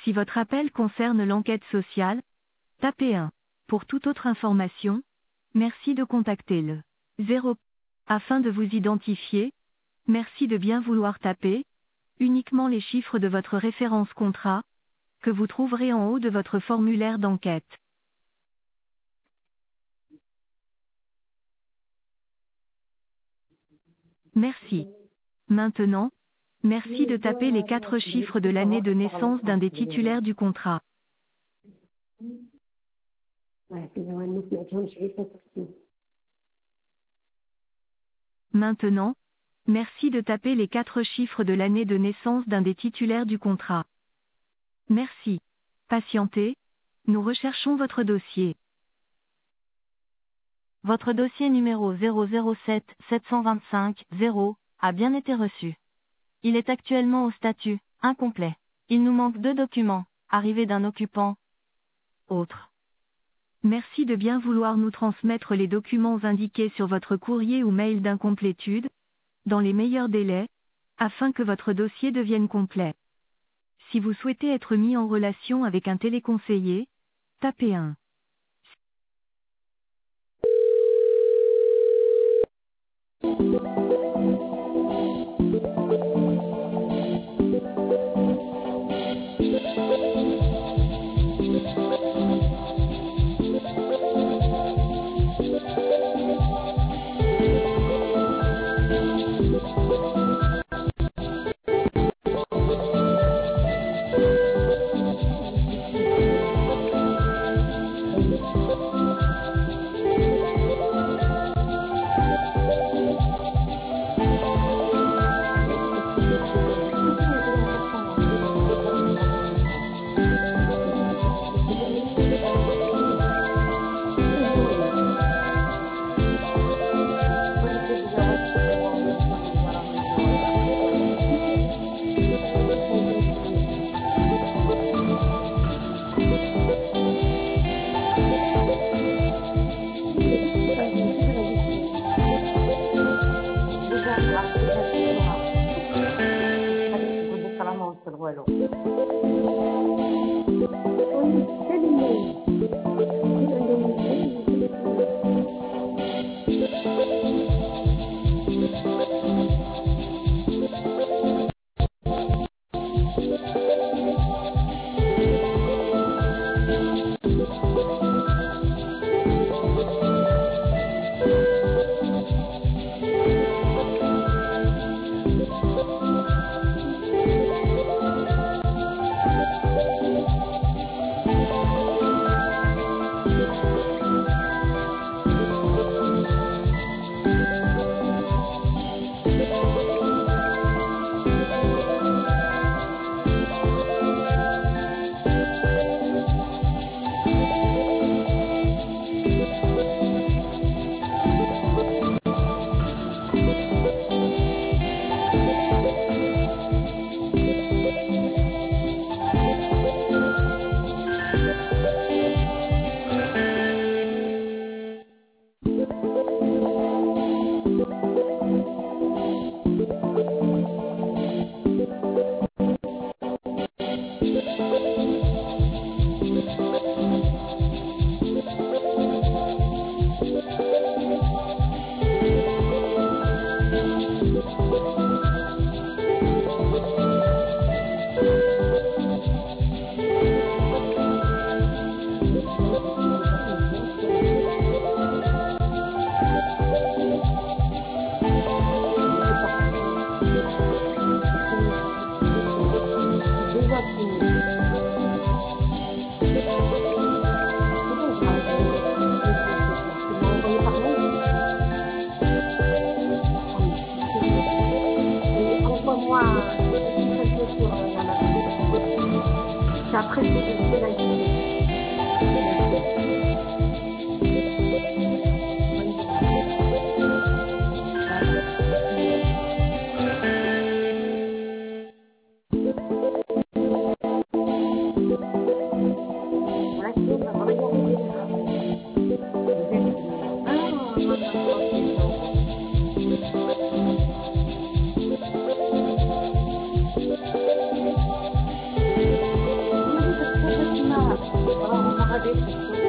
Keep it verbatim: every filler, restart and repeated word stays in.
Si votre appel concerne l'enquête sociale, tapez un. Pour toute autre information, merci de contacter le zéro. Afin de vous identifier, merci de bien vouloir taper uniquement les chiffres de votre référence contrat, que vous trouverez en haut de votre formulaire d'enquête. Merci. Maintenant, merci de taper les quatre chiffres de l'année de naissance d'un des titulaires du contrat. Maintenant, merci de taper les quatre chiffres de l'année de naissance d'un des titulaires du contrat. Merci. Patientez, nous recherchons votre dossier. Votre dossier numéro zéro zéro sept sept cent vingt-cinq zéro a bien été reçu. Il est actuellement au statut incomplet. Il nous manque deux documents, arrivée d'un occupant. Autre. Merci de bien vouloir nous transmettre les documents indiqués sur votre courrier ou mail d'incomplétude, dans les meilleurs délais, afin que votre dossier devienne complet. Si vous souhaitez être mis en relation avec un téléconseiller, tapez un. Après, je vais Thank you.